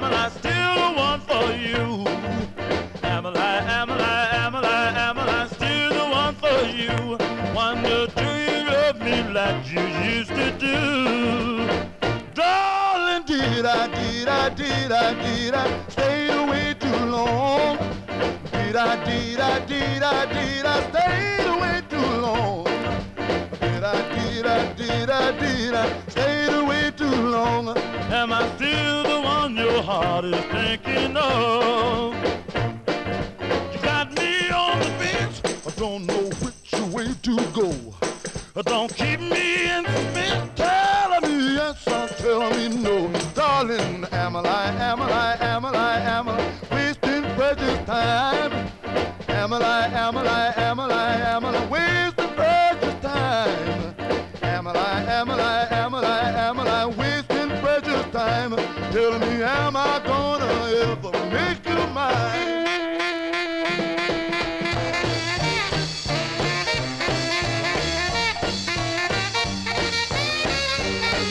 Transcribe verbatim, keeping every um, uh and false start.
I still the one for you? Am I, am I, am I, am I still the one for you? Wonder do you love me like you used to do? Darling, did I, did I, did I, did I stay away too long? Did I, did I, did I, did I stay away too long? Did I, did I, did I, did I stay away too long? Am I still the one your heart is thinking of? You got me on the bench, I don't know which way to go. Don't keep me in suspense, tell me yes or tell me no. Darling, am I, am I, am I, am I wasting precious time? Am I, am I, am I, am I wasting precious time? Am I, am I, am I, am I wasting precious time? Tell me, am I gonna ever make you mine?